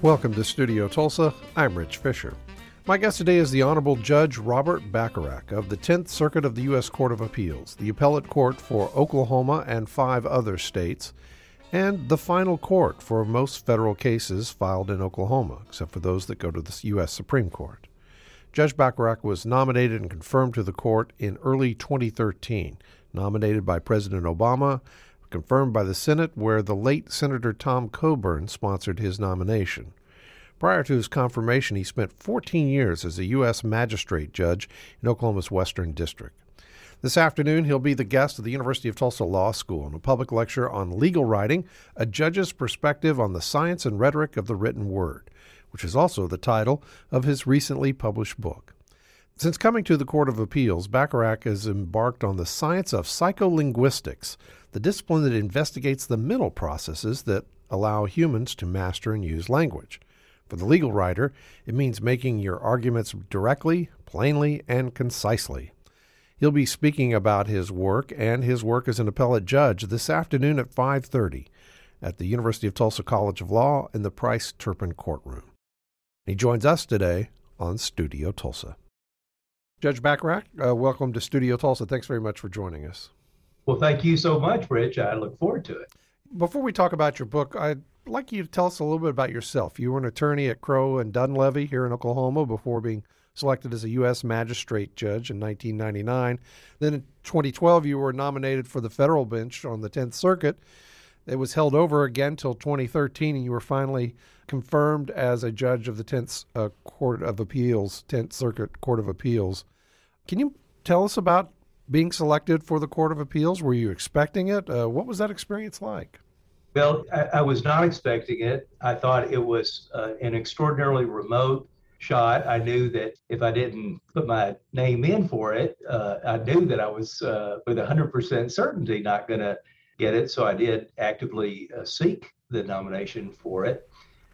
Welcome to Studio Tulsa. I'm Rich Fisher. My guest today is the Honorable Judge Robert Bacharach of the 10th Circuit of the U.S. Court of Appeals, the appellate court for Oklahoma and 5 other states, and the final court for most federal cases filed in Oklahoma, except for those that go to the U.S. Supreme Court. Judge Bacharach was nominated and confirmed to the court in early 2013, nominated by President Obama, confirmed by the Senate, where the late Senator Tom Coburn sponsored his nomination. Prior to his confirmation, he spent 14 years as a U.S. magistrate judge in Oklahoma's Western District. This afternoon, he'll be the guest of the University of Tulsa Law School in a public lecture on legal writing, a judge's perspective on the science and rhetoric of the written word, which is also the title of his recently published book. Since coming to the Court of Appeals, Bacharach has embarked on the science of psycholinguistics, the discipline that investigates the mental processes that allow humans to master and use language. For the legal writer, it means making your arguments directly, plainly, and concisely. He'll be speaking about his work and his work as an appellate judge this afternoon at 5:30 at the University of Tulsa College of Law in the Price Turpin Courtroom. He joins us today on Studio Tulsa. Judge Bacharach, welcome to Studio Tulsa. Thanks very much for joining us. Well, thank you so much, Rich. I look forward to it. Before we talk about your book, I'd like you to tell us a little bit about yourself. You were an attorney at Crowe and Dunleavy here in Oklahoma before being selected as a U.S. magistrate judge in 1999. Then in 2012, you were nominated for the federal bench on the 10th Circuit. It was held over again till 2013, and you were finally confirmed as a judge of the 10th Court of Appeals, 10th Circuit Court of Appeals. Can you tell us about being selected for the Court of Appeals? Were you expecting it? What was that experience like? Well, I was not expecting it. I thought it was an extraordinarily remote shot. I knew that if I didn't put my name in for it, I knew that I was with 100% certainty not going to get it. So I did actively seek the nomination for it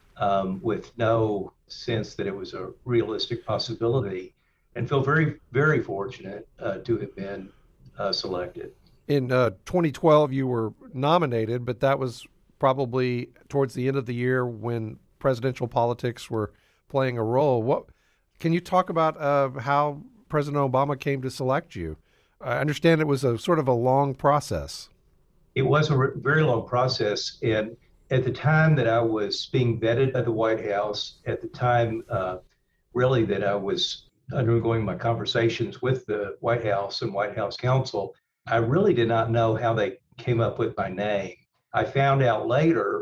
with no sense that it was a realistic possibility, and feel very, very fortunate to have been selected. In 2012, you were nominated, but that was probably towards the end of the year when presidential politics were playing a role. What can you talk about how President Obama came to select you? I understand it was a sort of a long process. It was a very long process, and at the time that I was being vetted at the White House, at the time really that I was undergoing my conversations with the White House and White House counsel, I really did not know how they came up with my name. I found out later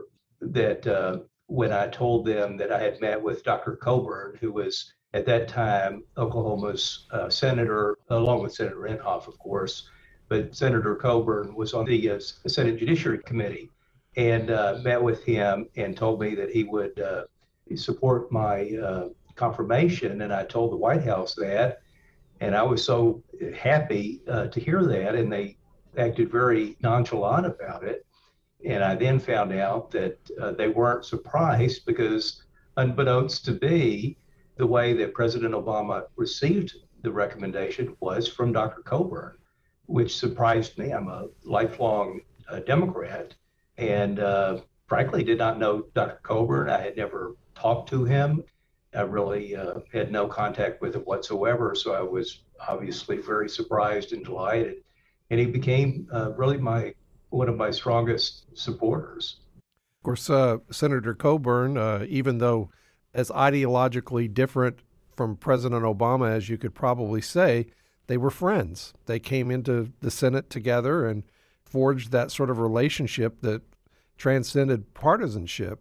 that when I told them that I had met with Dr. Coburn, who was at that time Oklahoma's senator, along with Senator Inhofe, of course, but Senator Coburn was on the Senate Judiciary Committee, and met with him and told me that he would support my confirmation. And I told the White House that, and I was so happy to hear that, and they acted very nonchalant about it. And I then found out that they weren't surprised because, unbeknownst to me, the way that President Obama received the recommendation was from Dr. Coburn, which surprised me. I'm a lifelong Democrat, and frankly did not know Dr. Coburn. I had never talked to him. I really had no contact with him whatsoever, so I was obviously very surprised and delighted. And he became really one of my strongest supporters. Of course, Senator Coburn, even though as ideologically different from President Obama as you could probably say, they were friends. They came into the Senate together and forged that sort of relationship that transcended partisanship.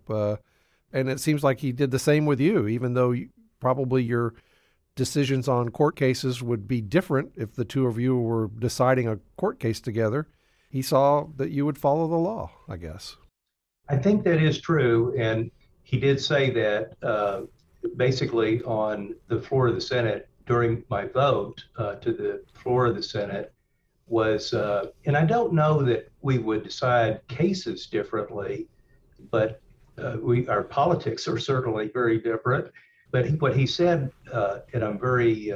And it seems like he did the same with you, even though probably your decisions on court cases would be different if the two of you were deciding a court case together. He saw that you would follow the law, I guess. I think that is true. And he did say that basically on the floor of the Senate during my vote to the floor of the Senate was, and I don't know that we would decide cases differently, but our politics are certainly very different. But what he said, and I'm very,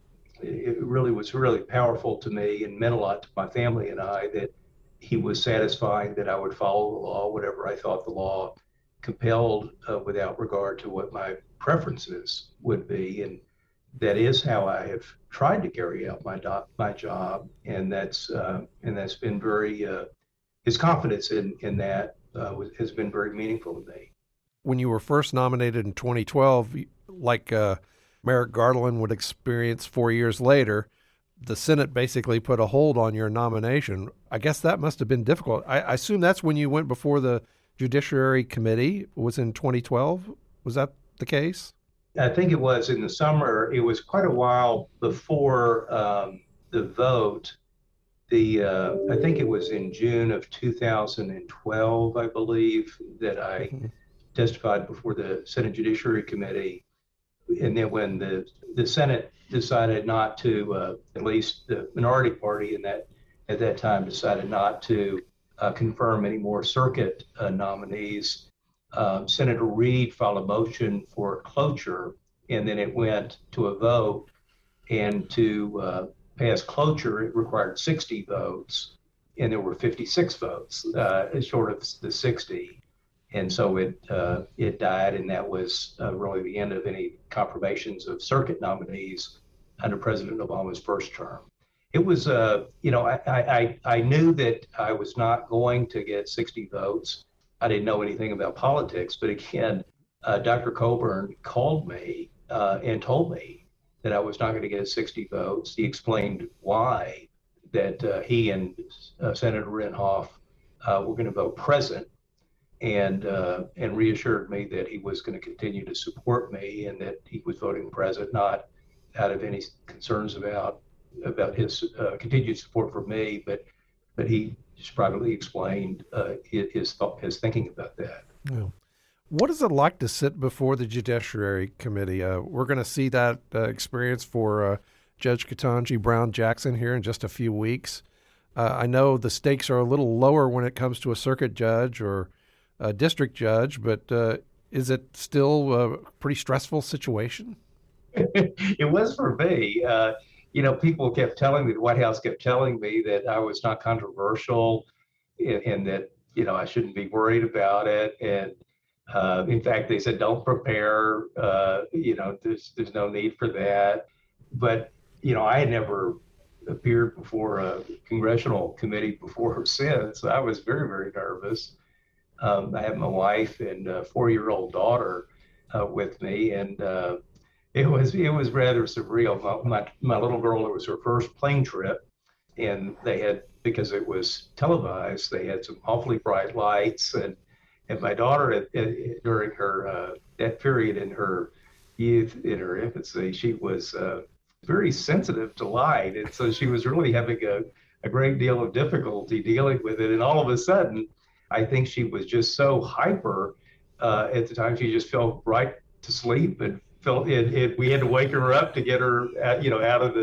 it really was really powerful to me and meant a lot to my family and I, that he was satisfied that I would follow the law, whatever I thought the law compelled without regard to what my preferences would be. And that is how I have tried to carry out my job. And that's been very, his confidence in that has been very meaningful to me. When you were first nominated in 2012, like Merrick Garland would experience 4 years later, the Senate basically put a hold on your nomination. I guess that must have been difficult. I assume that's when you went before the Judiciary Committee, was in 2012. Was that the case? I think it was in the summer. It was quite a while before the vote. I think it was in June of 2012, I believe, that I testified before the Senate Judiciary Committee. And then when the Senate decided not to, at least the minority party at that time decided not to confirm any more circuit nominees, Senator Reid filed a motion for cloture, and then it went to a vote. And to pass cloture, it required 60 votes, and there were 56 votes, short of the 60. And so it died, and that was really the end of any confirmations of circuit nominees under President Obama's first term. It was, I knew that I was not going to get 60 votes. I didn't know anything about politics, but again, Dr. Coburn called me and told me that I was not going to get 60 votes. He explained why, that he and Senator Inhofe were going to vote present, and reassured me that he was going to continue to support me and that he was voting present, not out of any concerns about his continued support for me, but he just privately explained his thinking about that. Yeah. What is it like to sit before the Judiciary Committee? We're going to see that experience for Judge Ketanji Brown Jackson here in just a few weeks. I know the stakes are a little lower when it comes to a circuit judge or a district judge, but is it still a pretty stressful situation? It was for me. People kept telling me, the White House kept telling me that I was not controversial and that, I shouldn't be worried about it. And in fact, they said, don't prepare, there's no need for that. But, I had never appeared before a congressional committee before or since. I was very, very nervous. I have my wife and a 4-year-old daughter with me, and it was rather surreal. My little girl, it was her first plane trip, and they had, because it was televised, they had some awfully bright lights, and my daughter during her that period in her youth, in her infancy, she was very sensitive to light, and so she was really having a great deal of difficulty dealing with it. And all of a sudden, I think she was just so hyper at the time. She just fell right to sleep and we had to wake her up to get her, out of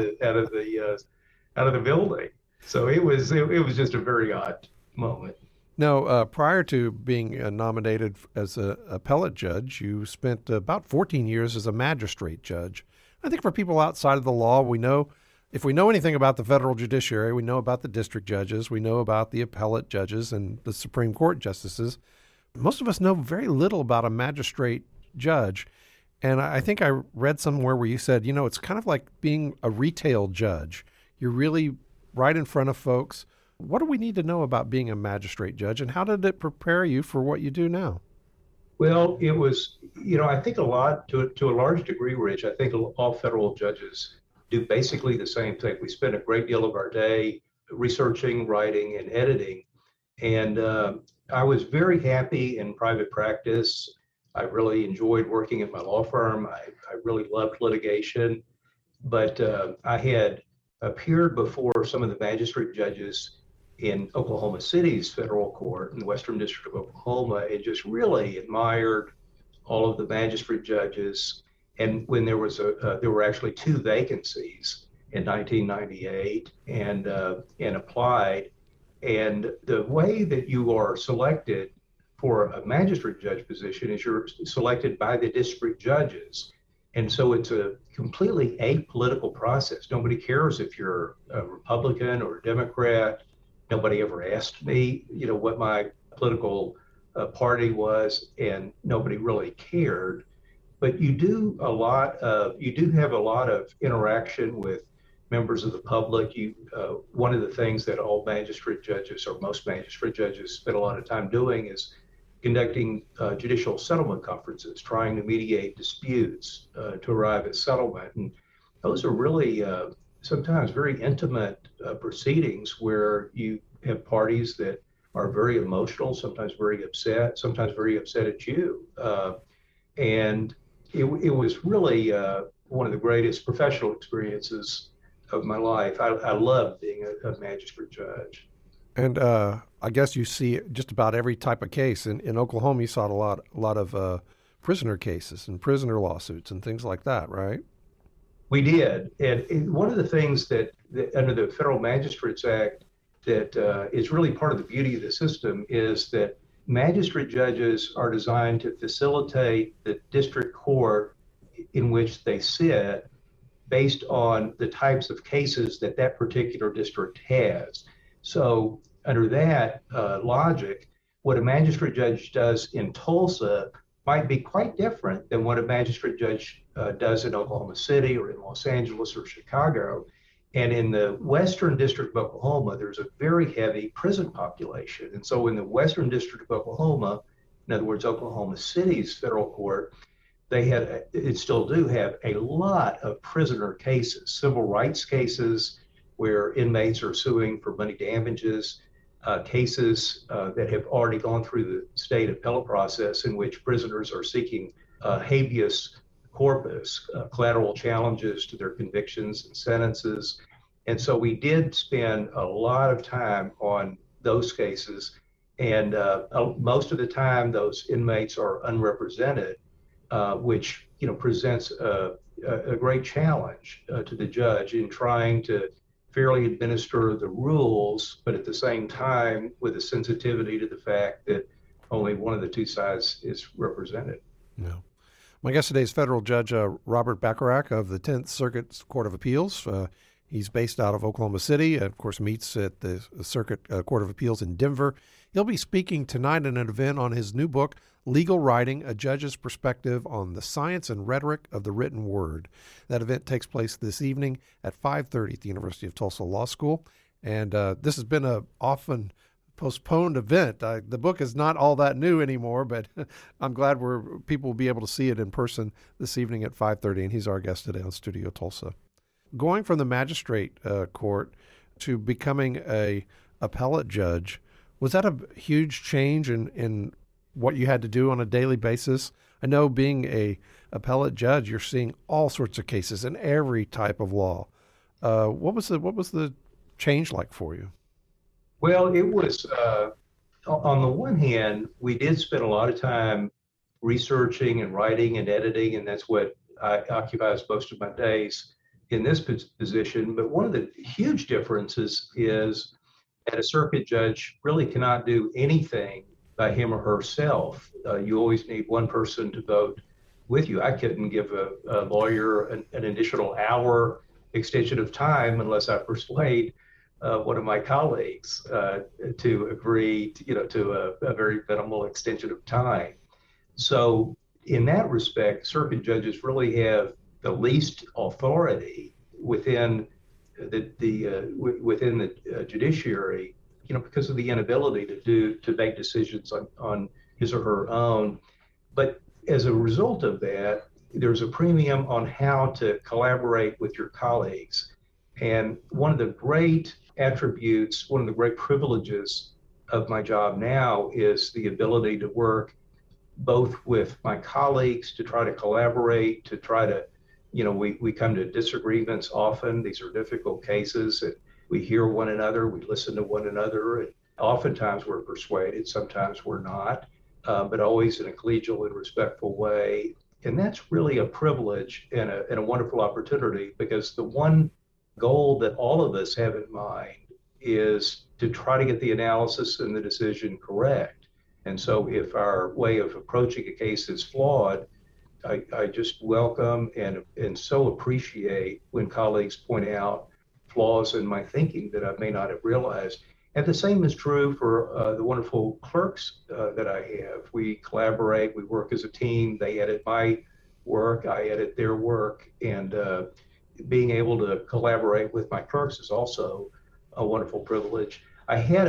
the building. So it was just a very odd moment. Now, prior to being nominated as an appellate judge, you spent about 14 years as a magistrate judge. I think for people outside of the law, if we know anything about the federal judiciary, we know about the district judges, we know about the appellate judges and the Supreme Court justices. Most of us know very little about a magistrate judge. And I think I read somewhere where you said, it's kind of like being a retail judge. You're really right in front of folks. What do we need to know about being a magistrate judge, and how did it prepare you for what you do now? Well, it was, I think a lot, to a large degree, Rich, I think all federal judges do basically the same thing. We spend a great deal of our day researching, writing, and editing. And I was very happy in private practice. I really enjoyed working at my law firm. I really loved litigation. But I had appeared before some of the magistrate judges in Oklahoma City's federal court in the Western District of Oklahoma, and just really admired all of the magistrate judges. And when there were actually 2 vacancies in 1998, and applied. And the way that you are selected for a magistrate judge position is you're selected by the district judges. And so it's a completely apolitical process. Nobody cares if you're a Republican or a Democrat. Nobody ever asked me, what my political party was, and nobody really cared. But you do have a lot of interaction with members of the public. One of the things that all magistrate judges or most magistrate judges spend a lot of time doing is conducting judicial settlement conferences, trying to mediate disputes to arrive at settlement. And those are really sometimes very intimate proceedings where you have parties that are very emotional, sometimes very upset at you. And it was really one of the greatest professional experiences of my life. I love being a magistrate judge. And I guess you see just about every type of case. In Oklahoma, you saw a lot of prisoner cases and prisoner lawsuits and things like that, right? We did. And one of the things that under the Federal Magistrates Act that is really part of the beauty of the system is that magistrate judges are designed to facilitate the district court in which they sit based on the types of cases that that particular district has. So under that logic, what a magistrate judge does in Tulsa might be quite different than what a magistrate judge does in Oklahoma City or in Los Angeles or Chicago. And in the Western District of Oklahoma, there's a very heavy prison population. And so in the Western District of Oklahoma, in other words, Oklahoma City's federal court, it still do have a lot of prisoner cases, civil rights cases where inmates are suing for money damages, cases that have already gone through the state appellate process in which prisoners are seeking habeas corpus, collateral challenges to their convictions and sentences. And so we did spend a lot of time on those cases. And most of the time, those inmates are unrepresented, which presents a great challenge to the judge in trying to fairly administer the rules, but at the same time with a sensitivity to the fact that only one of the two sides is represented. Yeah. My guest today is federal judge Robert Bacharach of the 10th Circuit Court of Appeals. He's based out of Oklahoma City, of course meets at the Circuit Court of Appeals in Denver. He'll be speaking tonight at an event on his new book, Legal Writing, A Judge's Perspective on the Science and Rhetoric of the Written Word. That event takes place this evening at 5:30 at the University of Tulsa Law School. And this has been a often postponed event. The book is not all that new anymore, but I'm glad people will be able to see it in person this evening at 5:30, and he's our guest today on Studio Tulsa. Going from the magistrate court to becoming a appellate judge, was that a huge change in what you had to do on a daily basis? I know being a appellate judge, you're seeing all sorts of cases in every type of law. What was the change like for you? Well, it was, on the one hand, we did spend a lot of time researching and writing and editing, and that's what occupies most of my days in this position. But one of the huge differences is that a circuit judge really cannot do anything by him or herself. You always need one person to vote with you. I couldn't give a lawyer an additional hour extension of time unless I persuade one of my colleagues to agree to a very minimal extension of time. So in that respect, circuit judges really have the least authority within the judiciary, because of the inability to make decisions on his or her own. But as a result of that, there's a premium on how to collaborate with your colleagues. And one of the great attributes, one of the great privileges of my job now is the ability to work both with my colleagues to try to collaborate, to try to, we come to disagreements often. These are difficult cases, and we hear one another, we listen to one another, and oftentimes we're persuaded, sometimes we're not, but always in a collegial and respectful way. And that's really a privilege and a wonderful opportunity, because the one goal that all of us have in mind is to try to get the analysis and the decision correct. And so if our way of approaching a case is flawed, I just welcome and so appreciate when colleagues point out flaws in my thinking that I may not have realized. And the same is true for the wonderful clerks that I have. We collaborate, we work as a team. They edit my work, I edit their work, and being able to collaborate with my clerks is also a wonderful privilege. I had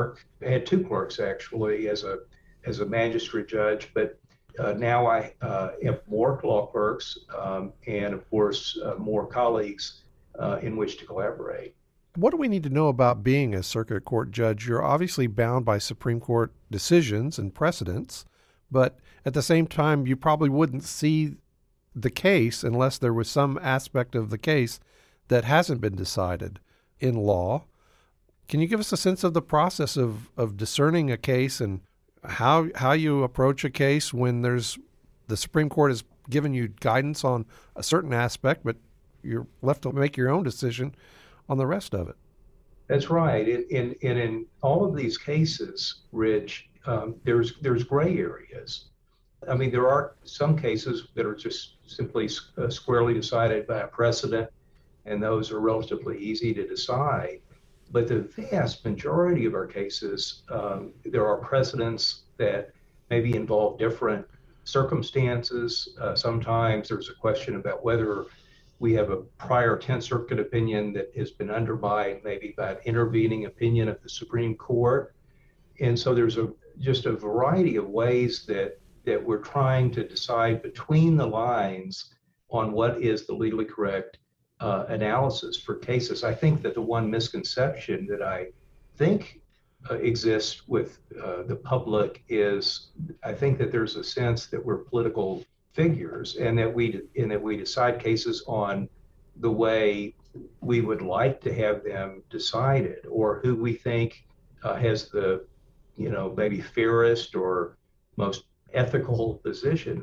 two clerks actually as a magistrate judge, but now I have more law clerks and of course more colleagues in which to collaborate. What do we need to know about being a circuit court judge? You're obviously bound by Supreme Court decisions and precedents, but at the same time, you probably wouldn't see the case unless there was some aspect of the case that hasn't been decided in law. Can you give us a sense of the process of discerning a case and how you approach a case when the Supreme Court has given you guidance on a certain aspect, but you're left to make your own decision on the rest of it? That's right. In all of these cases, Rich, there's gray areas. I mean, there are some cases that are just simply squarely decided by a precedent, and those are relatively easy to decide. But the vast majority of our cases, there are precedents that maybe involve different circumstances. Sometimes there's a question about whether we have a prior 10th Circuit opinion that has been undermined maybe by an intervening opinion of the Supreme Court. And so there's just a variety of ways that we're trying to decide between the lines on what is the legally correct analysis for cases. I think that the one misconception that I think exists with the public is I think that there's a sense that we're political figures and that we decide cases on the way we would like to have them decided or who we think has the maybe fairest or most ethical position.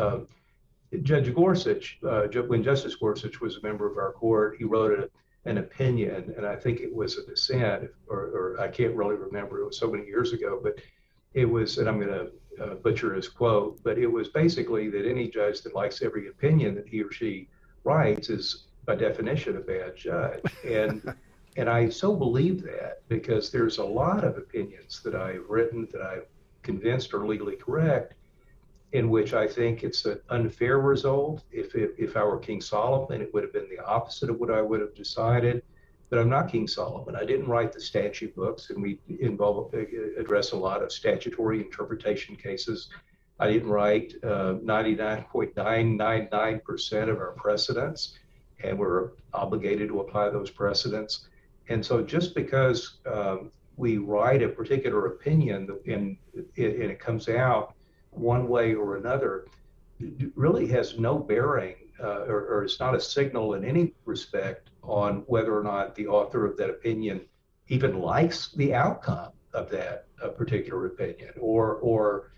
Judge Gorsuch, when Justice Gorsuch was a member of our court, he wrote an opinion, and I think it was a dissent, or I can't really remember, it was so many years ago, but it was, and I'm going to butcher his quote, but it was basically that any judge that likes every opinion that he or she writes is by definition a bad judge. And I so believe that because there's a lot of opinions that I've written that I've convinced are legally correct, in which I think it's an unfair result. If I were King Solomon, it would have been the opposite of what I would have decided. But I'm not King Solomon. I didn't write the statute books, and we address a lot of statutory interpretation cases. I didn't write 99.999% of our precedents, and we're obligated to apply those precedents. And so just because we write a particular opinion and it comes out one way or another, really has no bearing or it's not a signal in any respect on whether or not the author of that opinion even likes the outcome of that particular opinion or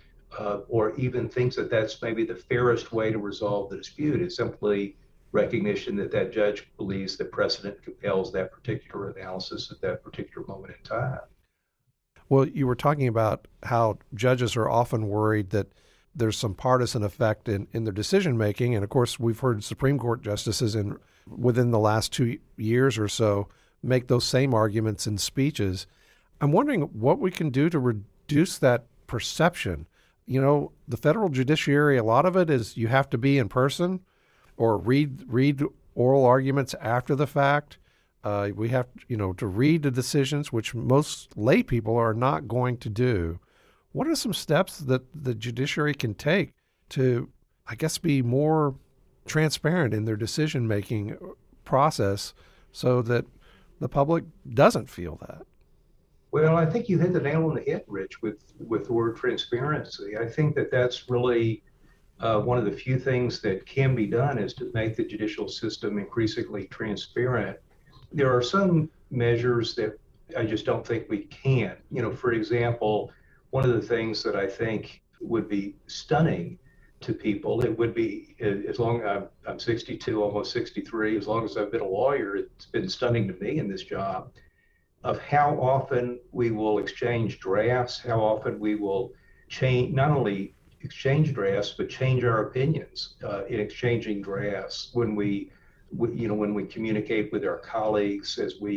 even thinks that that's maybe the fairest way to resolve the dispute. It's simply recognition that that judge believes that precedent compels that particular analysis at that particular moment in time. Well, you were talking about how judges are often worried that there's some partisan effect in their decision making. And of course, we've heard Supreme Court justices within the last 2 years or so make those same arguments in speeches. I'm wondering what we can do to reduce that perception. You know, the federal judiciary, a lot of it is you have to be in person or read oral arguments after the fact. We have, to read the decisions, which most lay people are not going to do. What are some steps that the judiciary can take to, I guess, be more transparent in their decision-making process so that the public doesn't feel that? Well, I think you hit the nail on the head, Rich, with the word transparency. I think that that's really one of the few things that can be done is to make the judicial system increasingly transparent. There are some measures that I just don't think we can. For example, one of the things that I think would be stunning to people, it would be, as long as I'm 62, almost 63, as long as I've been a lawyer, it's been stunning to me in this job, of how often we will exchange drafts, how often we will change, not only exchange drafts, but change our opinions in exchanging drafts when we communicate with our colleagues, as we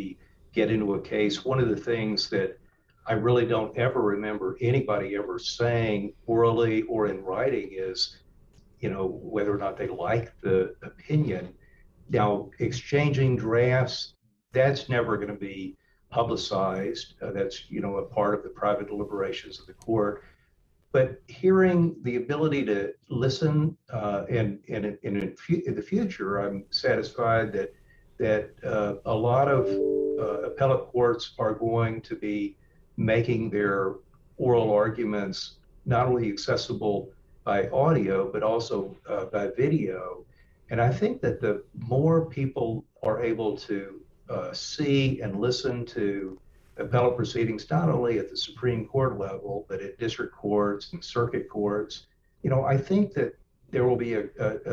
get into a case, one of the things that I really don't ever remember anybody ever saying orally or in writing is, whether or not they like the opinion. Now, exchanging drafts, that's never going to be publicized. That's, a part of the private deliberations of the court. But hearing the ability to listen, and in the future, I'm satisfied that a lot of appellate courts are going to be making their oral arguments not only accessible by audio but also by video. And I think that the more people are able to see and listen to appellate proceedings, not only at the Supreme Court level, but at district courts and circuit courts, I think that there will be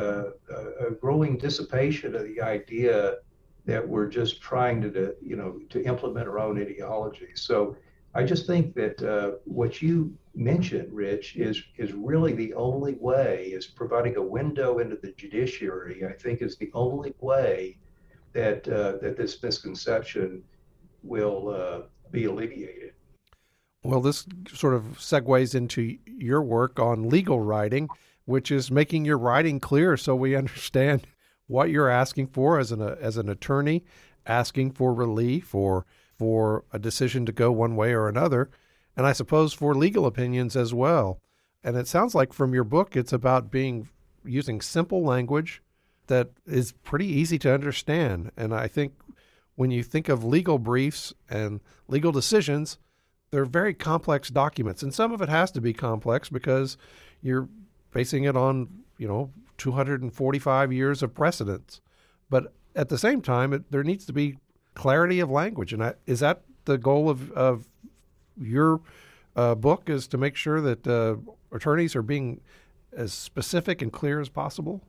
a growing dissipation of the idea that we're just trying to implement our own ideology. So I just think that what you mentioned, Rich, is really the only way, is providing a window into the judiciary. I think is the only way that this misconception will be alleviated. Well, this sort of segues into your work on legal writing, which is making your writing clear so we understand what you're asking for as an attorney, asking for relief or for a decision to go one way or another, and I suppose for legal opinions as well. And it sounds like from your book, it's about using simple language that is pretty easy to understand. And I think when you think of legal briefs and legal decisions, they're very complex documents. And some of it has to be complex because you're basing it on, 245 years of precedents. But at the same time, there needs to be clarity of language. And is that the goal of your book, is to make sure that attorneys are being as specific and clear as possible?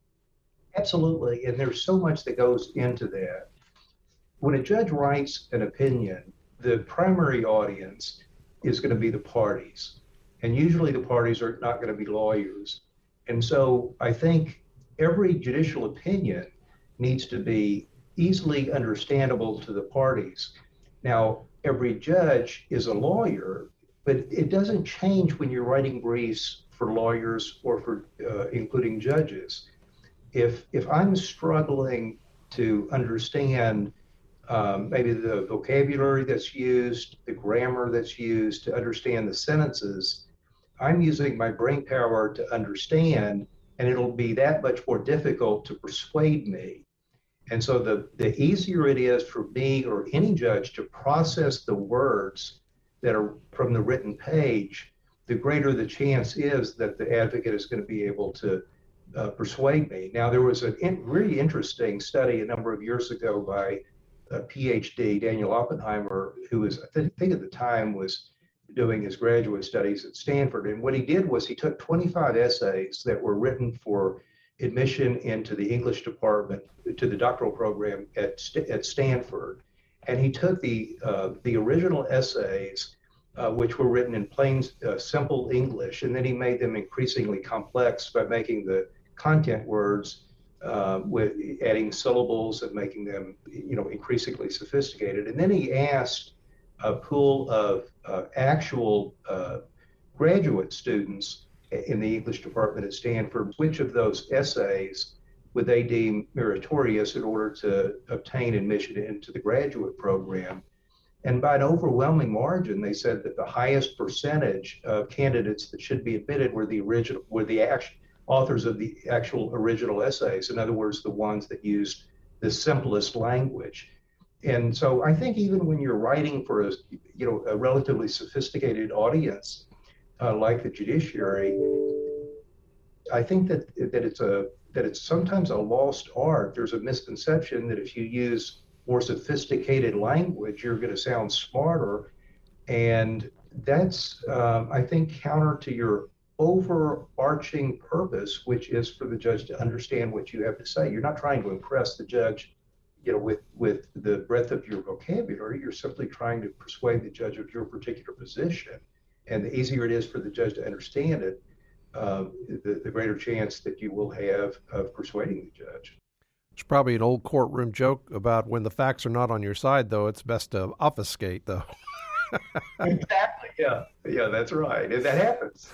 Absolutely. And there's so much that goes into that. When a judge writes an opinion, the primary audience is going to be the parties. And usually the parties are not going to be lawyers. And so I think every judicial opinion needs to be easily understandable to the parties. Now, every judge is a lawyer, but it doesn't change when you're writing briefs for lawyers or for including judges. If I'm struggling to understand maybe the vocabulary that's used, the grammar that's used, to understand the sentences, I'm using my brain power to understand, and it'll be that much more difficult to persuade me. And so the easier it is for me or any judge to process the words that are from the written page, the greater the chance is that the advocate is going to be able to persuade me. Now, there was a really interesting study a number of years ago by a PhD, Daniel Oppenheimer, who was, I think at the time, was doing his graduate studies at Stanford. And what he did was he took 25 essays that were written for admission into the English department, to the doctoral program at Stanford. And he took the original essays, which were written in plain, simple English, and then he made them increasingly complex by making the content words, with adding syllables and making them, increasingly sophisticated. And then he asked a pool of actual graduate students in the English department at Stanford, which of those essays would they deem meritorious in order to obtain admission into the graduate program. And by an overwhelming margin, they said that the highest percentage of candidates that should be admitted were the authors of the actual original essays. In other words, the ones that used the simplest language. And so I think even when you're writing for a relatively sophisticated audience, like the judiciary, I think that it's sometimes a lost art. There's a misconception that if you use more sophisticated language, you're going to sound smarter. And that's, I think, counter to your overarching purpose, which is for the judge to understand what you have to say. You're not trying to impress the judge, with the breadth of your vocabulary. You're simply trying to persuade the judge of your particular position. And the easier it is for the judge to understand it, the greater chance that you will have of persuading the judge. It's probably an old courtroom joke about when the facts are not on your side, though, it's best to obfuscate, though. Exactly. Yeah. Yeah, that's right. And that happens.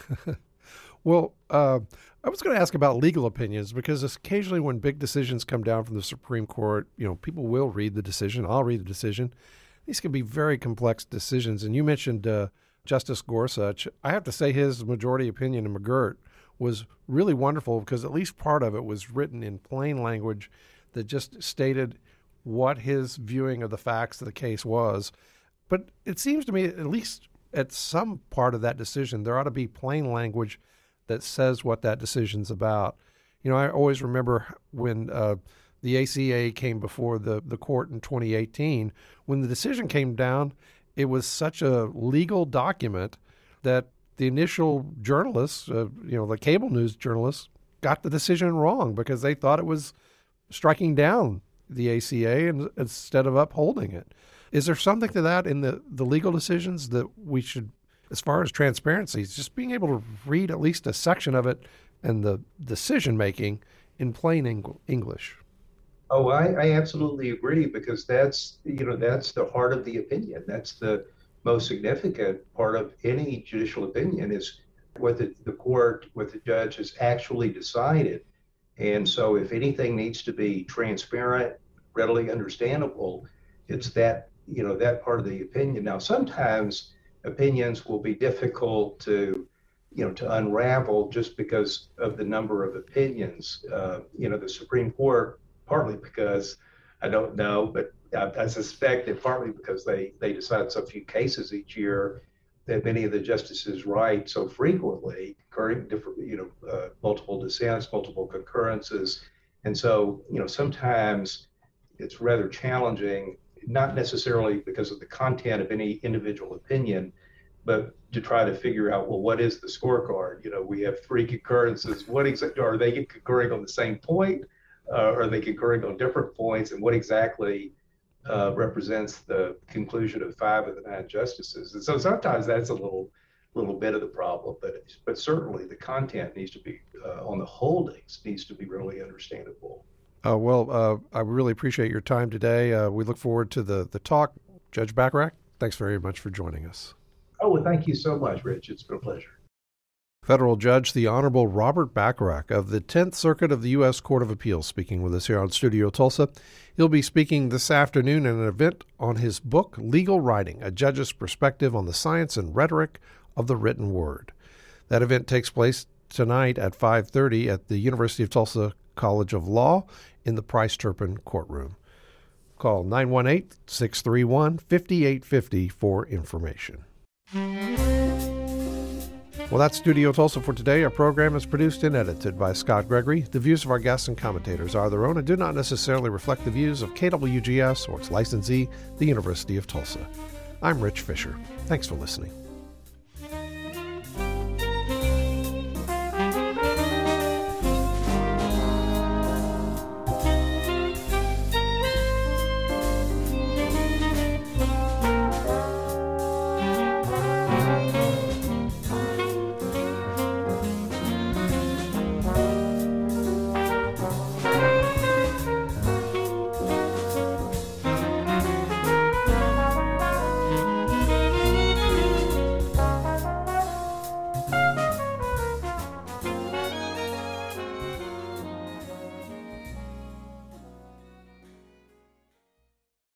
Well, I was going to ask about legal opinions because occasionally when big decisions come down from the Supreme Court, people will read the decision. I'll read the decision. These can be very complex decisions. And you mentioned Justice Gorsuch. I have to say his majority opinion in McGirt was really wonderful because at least part of it was written in plain language that just stated what his viewing of the facts of the case was. But it seems to me, at least at some part of that decision, there ought to be plain language that says what that decision's about. I always remember when the ACA came before the court in 2018, when the decision came down, it was such a legal document that the initial journalists, the cable news journalists, got the decision wrong because they thought it was striking down the ACA instead of upholding it. Is there something to that in the legal decisions that we should, as far as transparency, just being able to read at least a section of it and the decision-making in plain English? Oh, I absolutely agree because that's the heart of the opinion. That's the most significant part of any judicial opinion is what the court, what the judge has actually decided. And so if anything needs to be transparent, readily understandable, it's that part of the opinion. Now, sometimes opinions will be difficult to unravel just because of the number of opinions. The Supreme Court, partly because I don't know, but I suspect that partly because they decide so few cases each year that many of the justices write so frequently, occurring different, multiple dissents, multiple concurrences. And so, sometimes it's rather challenging, not necessarily because of the content of any individual opinion, but to try to figure out, well, what is the scorecard? We have three concurrences. What exactly are they concurring on the same point? Are they concurring on different points? And what exactly represents the conclusion of 5 of the 9 justices? And so sometimes that's a little bit of the problem, but certainly the content needs to be on the holdings needs to be really understandable. I really appreciate your time today. We look forward to the talk. Judge Bacharach, thanks very much for joining us. Oh, well, thank you so much, Rich. It's been a pleasure. Federal Judge the Honorable Robert Bacharach of the 10th Circuit of the U.S. Court of Appeals speaking with us here on Studio Tulsa. He'll be speaking this afternoon at an event on his book, Legal Writing, A Judge's Perspective on the Science and Rhetoric of the Written Word. That event takes place tonight at 5:30 at the University of Tulsa College of Law in the Price Turpin courtroom. Call 918-631-5850 for information. Well, that's Studio Tulsa for today. Our program is produced and edited by Scott Gregory. The views of our guests and commentators are their own and do not necessarily reflect the views of KWGS or its licensee, the University of Tulsa. I'm Rich Fisher. Thanks for listening.